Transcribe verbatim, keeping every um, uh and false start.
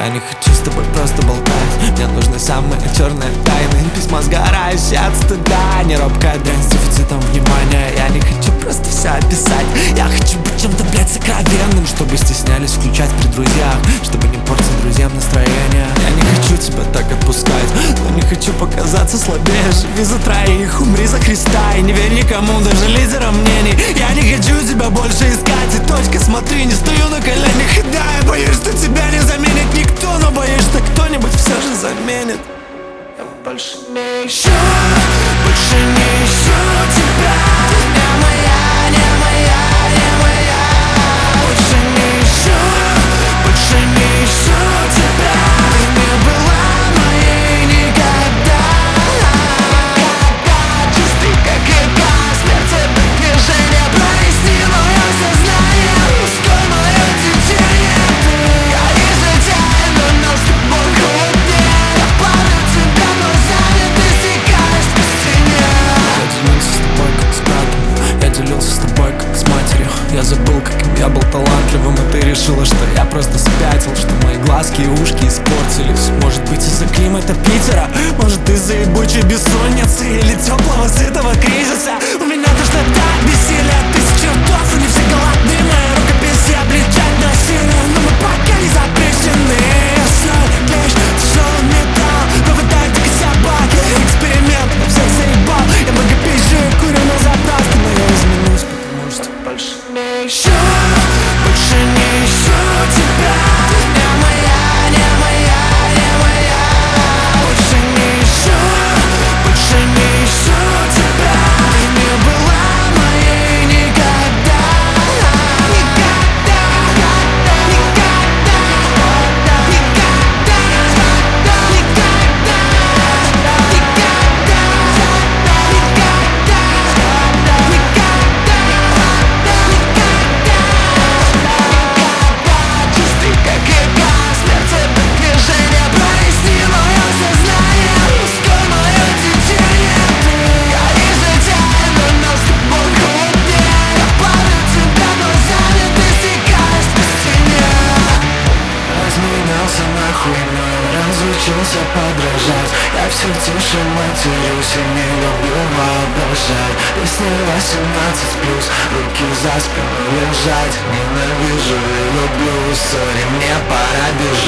Я не хочу с тобой просто болтать, мне нужны самые черные тайны. Письма сгорающие от стыда, не робкая дрянь с дефицитом внимания. Я не хочу просто все описать, я хочу быть чем-то, блядь, сокровенным, чтобы стеснялись включать при друзьях, чтобы не портить друзьям настроение. Я не хочу тебя так отпускать, но не хочу показаться слабее. Живи за троих, умри за Христа, и не верь никому, даже лидерам мнений. Я не хочу тебя больше искать, и точка, смотри, не стою на коленях. И да, я боюсь, что тебя не заменит никто, но боюсь, что кто-нибудь все же заменит. Я больше не ищу, больше не ищу тебя. Не моя, не моя, не моя. Больше не ищу, больше не ищу тебя. Ты не была моей никогда. Чистый как река, смерть это движение. Проясни мое сознание, ускорь мое течение. Я не затяну, но с тобой холоднее. Я падаю тебя глазами, ты стекаешь по стене. Я делился с тобой как с братом, я делился с тобой как с матерью. Я забыл, каким я был талантливым, и ты решила, что я просто спятил, что мои глазки и ушки испортились. Может быть, из-за климата Питера, может, из-за ебучей бессонницы или теплого сытого кризиса. У меня тошнота от бессилия, тысячи ртов, и не все голодны. Мои рукописи обличать насилие, но мы пока не запрещены. Соль, клещ, тяжелый металл, повыдают как собаки. Эксперимент, я всех заебал. Я много пизжу и курю на заправке, но я изменюсь, потому что больше не ищу, больше не ищу тебя. Не моя, не моя, не моя. Больше не ищу, больше не ищу тебя. Ты не была моей никогда. Никогда, никогда, никогда, никогда, чистый как река, смерть это движение. Проясни мое сознание, ускорь мое течение. Я не затяну, но с тобой холоднее. Я падаю тебя глазами, ты стекаешь по стене. Разменялся на хуйню, разучился подражать. Я все тише матерюсь и не люблю воображать. Песни восемнадцать плюс, руки за спину лежать. Ненавижу и люблю, сори, мне пора бежать.